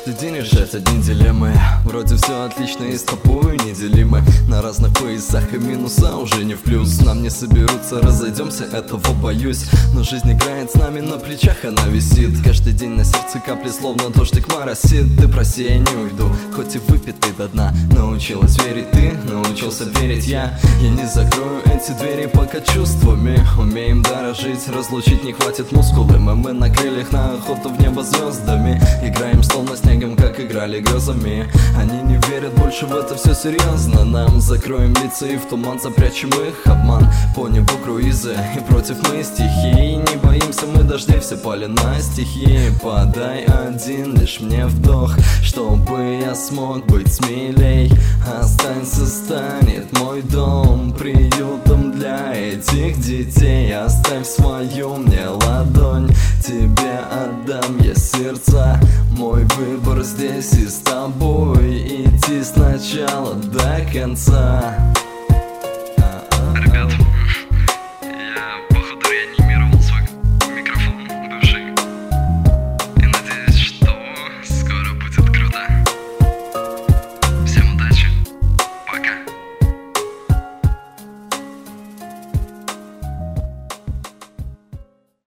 Каждый день решать одни дилеммы. Вроде все отлично и с тобой неделимы. На разных поясах и минуса уже не в плюс. Нам не соберутся, разойдемся, этого боюсь. Но жизнь играет с нами, на плечах она висит. Каждый день на сердце капли, словно дождик моросит. Ты проси, я не уйду, хоть и выпитый до дна. Научилась верить ты, научился верить я. Я не закрою эти двери пока чувствами. Умеем дорожить, разлучить не хватит мускулами. Мы на крыльях на охоту в небо звездами. Играем словно снегом, как играли грозами. Они не верят больше в это все серьезно. Нам закроем лица и в туман запрячем их обман. По небу круизы и против мы стихии. Не боимся мы дождей, все пали на стихии. Подай один лишь мне вдох, чтобы я смог быть смелей. Останься, станет мой дом приютом для этих детей. Оставь свою мне ладонь, тебе отдам я сердца. Мой выбор здесь и с тобой идти сначала до конца.